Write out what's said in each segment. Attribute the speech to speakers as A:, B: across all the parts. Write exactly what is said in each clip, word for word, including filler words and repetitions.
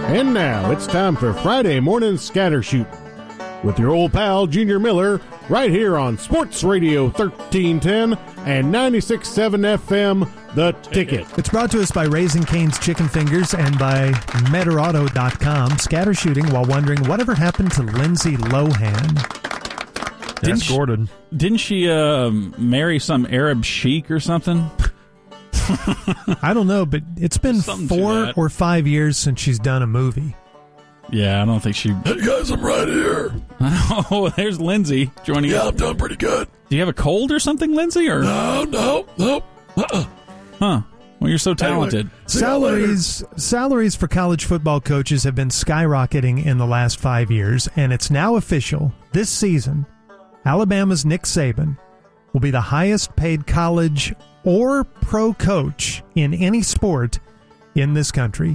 A: And now it's time for Friday Morning Scattershoot with your old pal Junior Miller right here on Sports Radio thirteen ten and ninety-six point seven F M, The Ticket.
B: It's brought to us by Raising Cane's Chicken Fingers and by Meteorauto dot com. Scattershooting while wondering whatever happened to Lindsay Lohan.
C: Didn't
D: Gordon.
C: She, didn't she uh, marry some Arab sheik or something?
B: I don't know, but it's been
C: Something
B: four or five years since she's done a movie.
C: Yeah, I don't think she...
D: Hey, guys, I'm right here.
C: Oh, there's Lindsay joining
D: Yeah,
C: us.
D: I'm doing pretty good.
C: Do you have a cold or something, Lindsay? Or
D: No, no, no. Uh-uh.
C: Huh. Well, you're so talented.
D: Anyway, see y'all later.
B: Salaries salaries for college football coaches have been skyrocketing in the last five years, and it's now official. This season, Alabama's Nick Saban will be the highest paid college or pro coach in any sport in this country.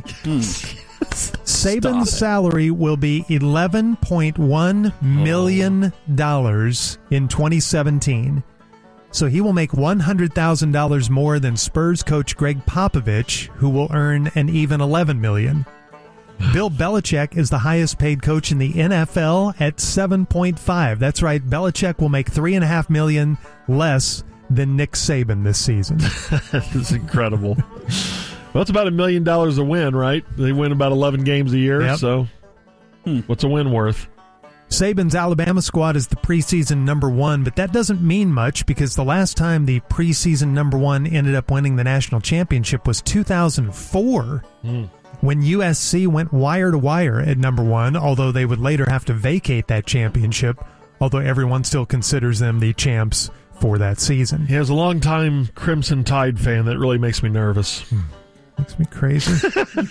B: Saban's salary will be eleven point one million dollars in twenty seventeen. So he will make one hundred thousand dollars more than Spurs coach Greg Popovich, who will earn an even eleven million dollars. Bill Belichick is the highest paid coach in the N F L at seven point five. That's right, Belichick will make three point five million dollars less than Nick Saban this season.
D: That's incredible. Well, it's about a million dollars a win, right? They win about eleven games a year,
B: Yep.
D: so hmm, what's a win worth?
B: Saban's Alabama squad is the preseason number one, but that doesn't mean much because the last time the preseason number one ended up winning the national championship was two thousand four,
D: Hmm.
B: when U S C went wire to wire at number one, although they would later have to vacate that championship, although everyone still considers them the champs for that season.
D: He has a long-time Crimson Tide fan that really makes me nervous.
B: Makes me crazy.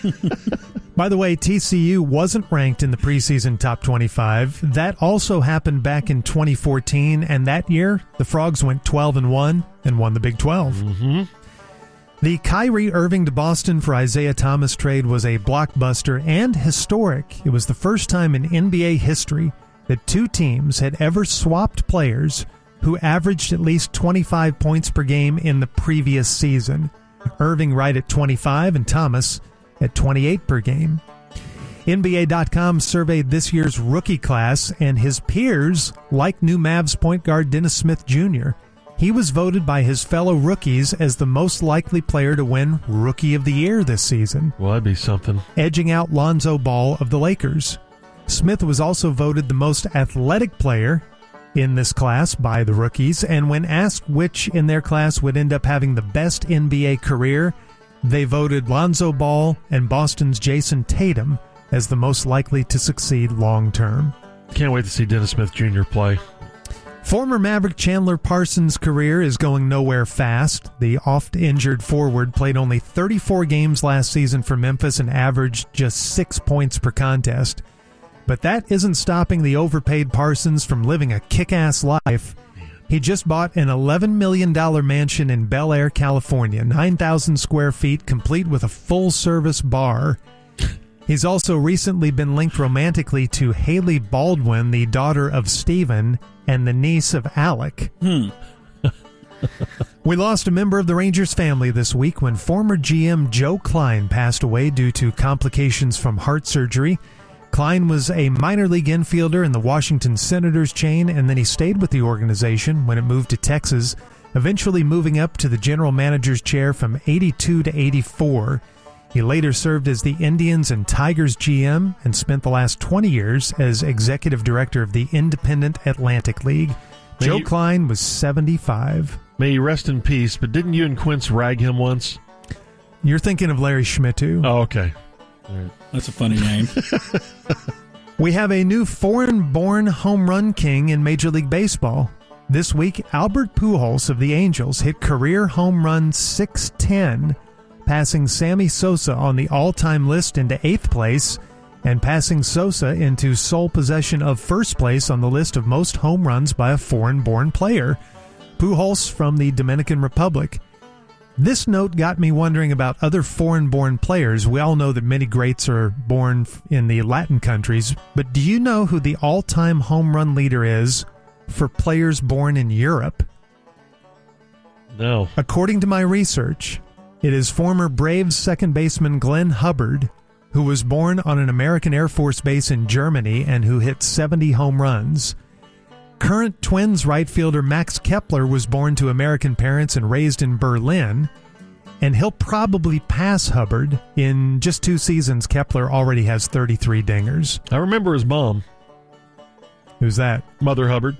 B: By the way, T C U wasn't ranked in the preseason top twenty-five. That also happened back in twenty fourteen, and that year the Frogs went twelve and one and won the Big twelve.
D: Mm-hmm.
B: The Kyrie Irving to Boston for Isaiah Thomas trade was a blockbuster and historic. It was the first time in N B A history that two teams had ever swapped players who averaged at least twenty-five points per game in the previous season. Irving right at twenty-five and Thomas at twenty-eight per game. N B A dot com surveyed this year's rookie class, and his peers like new Mavs point guard Dennis Smith Junior He was voted by his fellow rookies as the most likely player to win Rookie of the Year this season,
D: Well, that'd be something.
B: edging out Lonzo Ball of the Lakers. Smith was also voted the most athletic player in this class by the rookies, and when asked which in their class would end up having the best N B A career, they voted Lonzo Ball and Boston's Jason Tatum as the most likely to succeed long-term.
D: Can't wait to see Dennis Smith Junior play.
B: Former Maverick Chandler Parsons' career is going nowhere fast. The oft-injured forward played only thirty-four games last season for Memphis and averaged just six points per contest. But that isn't stopping the overpaid Parsons from living a kick-ass life. He just bought an eleven million dollars mansion in Bel Air, California, nine thousand square feet, complete with a full-service bar. He's also recently been linked romantically to Haley Baldwin, the daughter of Steven, and the niece of Alec.
C: Hmm.
B: We lost a member of the Rangers family this week when former G M Joe Klein passed away due to complications from heart surgery. Klein was a minor league infielder in the Washington Senators chain, and then he stayed with the organization when it moved to Texas, eventually moving up to the general manager's chair from eighty-two to eighty-four. He later served as the Indians and Tigers G M and spent the last twenty years as executive director of the Independent Atlantic League.
D: May
B: Joe
D: you-
B: Klein was seventy-five.
D: May he rest in peace, but didn't you and Quince rag him once?
B: You're thinking of Larry Schmittou.
D: Oh, okay.
C: That's a funny name.
B: We have a new foreign-born home run king in Major League Baseball. This week, Albert Pujols of the Angels hit career home run six ten, passing Sammy Sosa on the all-time list into eighth place and passing Sosa into sole possession of first place on the list of most home runs by a foreign-born player. Pujols from the Dominican Republic. This note got me wondering about other foreign-born players. We all know that many greats are born in the Latin countries, but do you know who the all-time home run leader is for players born in Europe?
D: No.
B: According to my research, it is former Braves second baseman Glenn Hubbard, who was born on an American Air Force base in Germany and who hit seventy home runs. Current Twins right fielder Max Kepler was born to American parents and raised in Berlin. And he'll probably pass Hubbard. In just two seasons, Kepler already has thirty-three dingers.
D: I remember his mom.
B: Who's that?
D: Mother Hubbard.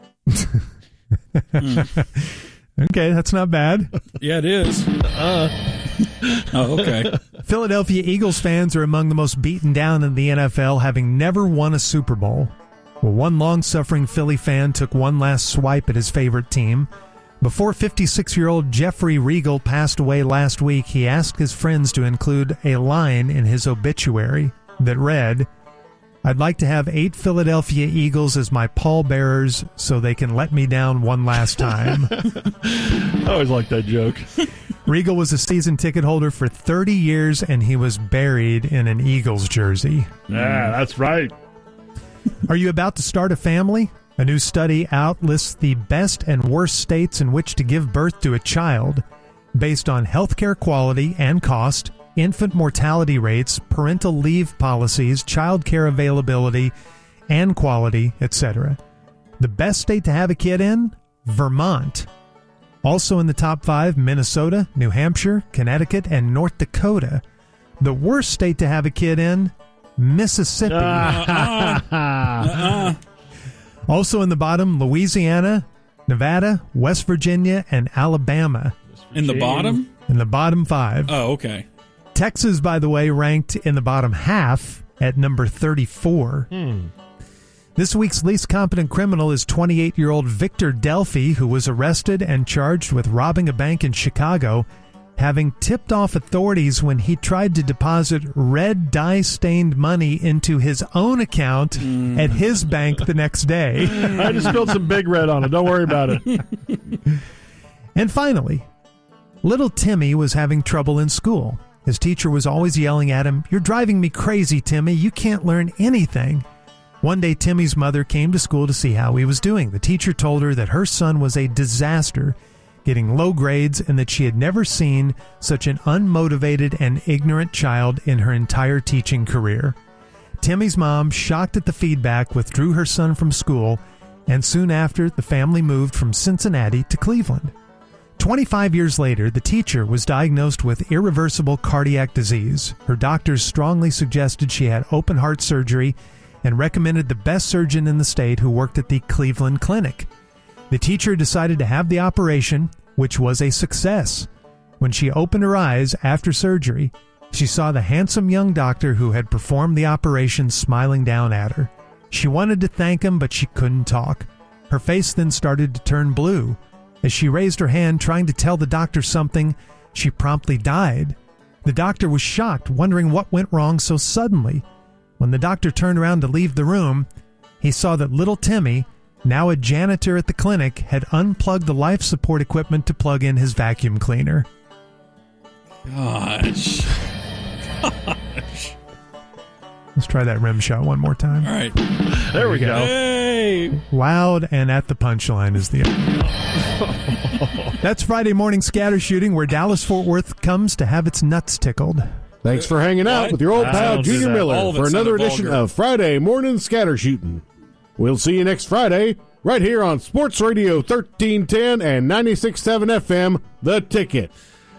C: mm.
B: Okay, that's not bad.
C: Yeah, it is. Uh. Oh, okay.
B: Philadelphia Eagles fans are among the most beaten down in the N F L, having never won a Super Bowl. Well, one long-suffering Philly fan took one last swipe at his favorite team. Before fifty-six-year-old Jeffrey Regal passed away last week, he asked his friends to include a line in his obituary that read, "I'd like to have eight Philadelphia Eagles as my pallbearers so they can let me down one last time."
D: I always like that joke.
B: Regal was a season ticket holder for thirty years, and he was buried in an Eagles jersey.
D: Yeah, that's right.
B: Are you about to start a family? A new study out lists the best and worst states in which to give birth to a child based on healthcare quality and cost, infant mortality rates, parental leave policies, child care availability, and quality, et cetera. The best state to have a kid in? Vermont. Also in the top five, Minnesota, New Hampshire, Connecticut, and North Dakota. The worst state to have a kid in? Mississippi.
C: Uh-uh. Uh-uh.
B: Also in the bottom, Louisiana, Nevada, West Virginia, and Alabama.
C: In the bottom?
B: In the bottom five.
C: Oh, okay.
B: Texas, by the way, ranked in the bottom half at number thirty-four.
D: Hmm.
B: This week's least competent criminal is twenty-eight-year-old Victor Delphi, who was arrested and charged with robbing a bank in Chicago, having tipped off authorities when he tried to deposit red dye-stained money into his own account mm. at his bank the next day.
D: I just spilled some Big Red on it. Don't worry about it.
B: And finally, little Timmy was having trouble in school. His teacher was always yelling at him, "You're driving me crazy, Timmy. You can't learn anything." One day, Timmy's mother came to school to see how he was doing. The teacher told her that her son was a disaster, getting low grades, and that she had never seen such an unmotivated and ignorant child in her entire teaching career. Timmy's mom, shocked at the feedback, withdrew her son from school, and soon after, the family moved from Cincinnati to Cleveland. twenty-five years later, the teacher was diagnosed with irreversible cardiac disease. Her doctors strongly suggested she had open heart surgery and recommended the best surgeon in the state who worked at the Cleveland Clinic. The teacher decided to have the operation, which was a success. When she opened her eyes after surgery, she saw the handsome young doctor who had performed the operation smiling down at her. She wanted to thank him, but she couldn't talk. Her face then started to turn blue. As she raised her hand trying to tell the doctor something, she promptly died. The doctor was shocked, wondering what went wrong so suddenly. When the doctor turned around to leave the room, he saw that little Timmy, now a janitor at the clinic, had unplugged the life support equipment to plug in his vacuum cleaner.
C: Gosh. Gosh.
B: Let's try that rim shot one more time.
C: All right.
D: There, there we go. go.
C: Hey.
B: Loud and at the punchline is the end. That's Friday morning scatter shooting, where Dallas-Fort Worth comes to have its nuts tickled.
A: Thanks for hanging out with your old pal Junior Miller for another edition of Friday Morning Scatter Shooting. We'll see you next Friday, right here on Sports Radio thirteen ten and ninety-six point seven F M, The Ticket.